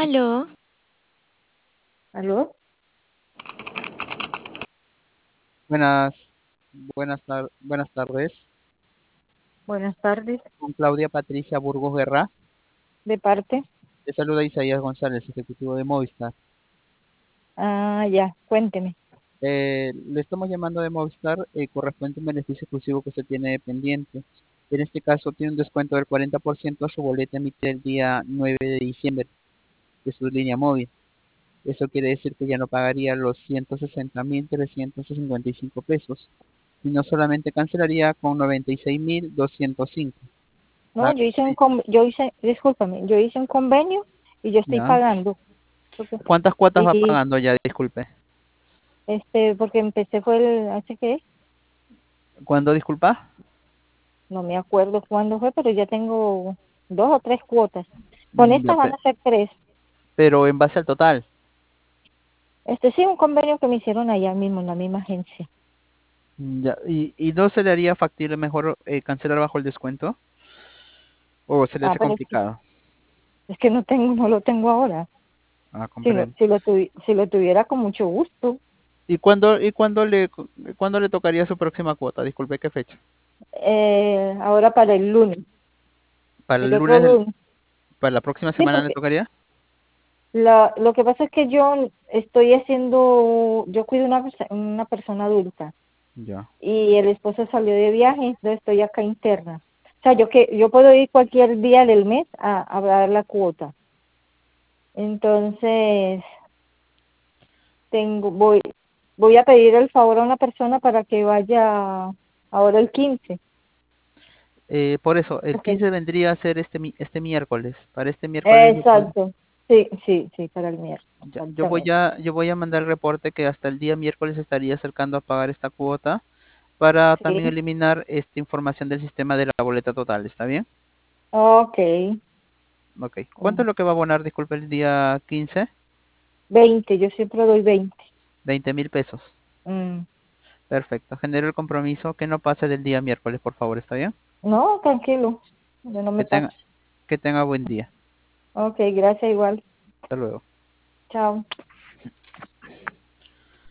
Aló, ¿Aló? Buenas, buenas tardes. Buenas tardes. Con Claudia Patricia Burgos Guerra. ¿De parte? Te saluda Isaías González, ejecutivo de Movistar. Ah, ya, cuénteme. Le estamos llamando de Movistar correspondiente a un beneficio exclusivo que se tiene pendiente. En este caso tiene un descuento del 40% a su boleta emitida el día 9 de diciembre de su línea móvil. Eso quiere decir que ya no pagaría los 160.355 pesos, sino solamente cancelaría con 96.205. No, discúlpame, yo hice un convenio y yo estoy ¿Ya? pagando. Porque, ¿Cuántas cuotas va y pagando ya? Disculpe. porque empecé ¿hace qué? ¿Cuándo, disculpa? No me acuerdo cuándo fue, pero ya tengo 2 o 3 cuotas. Con Ya, estas van a ser 3. pero en base al total. Sí, un convenio que me hicieron allá mismo, en la misma agencia. Ya, ¿y no se le haría factible mejor cancelar bajo el descuento? ¿O se le Ah, hace pero complicado? es que no lo tengo ahora. Ah, Si, no, comprendo. si lo tuviera con mucho gusto. ¿Y cuándo le tocaría su próxima cuota? Disculpe, ¿qué fecha? Ahora para el lunes, ¿Para el el otro lunes, lunes. para la próxima Sí, semana le porque tocaría? lo que pasa es que yo cuido una persona adulta Ya. y el esposo salió de viaje, entonces estoy acá interna. O sea, yo puedo ir cualquier día del mes a dar la cuota. Entonces, tengo, voy, voy a pedir el favor a una persona para que vaya ahora el 15. Por eso, el Ok. 15 vendría a ser este miércoles. Para este miércoles le puede. Exacto. Sí, sí, sí, para el miércoles, Ya, exactamente. yo voy a mandar el reporte que hasta el día miércoles estaría acercando a pagar esta cuota para también Sí, eliminar esta información del sistema de la boleta total. ¿Está bien? ok. Ok. ¿Cuánto Mm, es lo que va a abonar, disculpe, el día 15? 20, yo siempre doy 20. 20.000 pesos. Mm. Perfecto. Genero el compromiso que no pase del día miércoles, por favor. ¿Está bien? No, tranquilo, yo no Que me paso. tenga, que tenga buen día. Ok, gracias igual. Hasta luego. Chao.